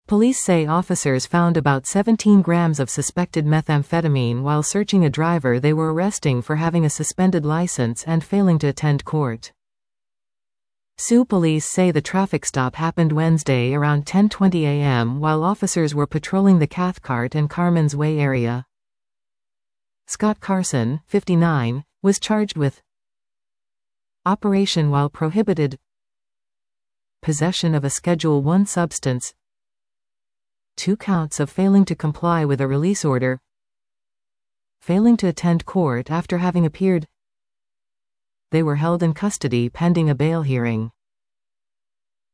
Police say officers found about 17 grams of suspected methamphetamine while searching a driver they were arresting for having a suspended license and failing to attend court. Sioux police say the traffic stop happened Wednesday around 10:20 a.m. while officers were patrolling the Cathcart and Carmen's Way area. Scott Carson, 59, was charged with operation while prohibited, possession of a Schedule I substance, 2 counts of failing to comply with a release order, failing to attend court after having appeared. They were held in custody pending a bail hearing.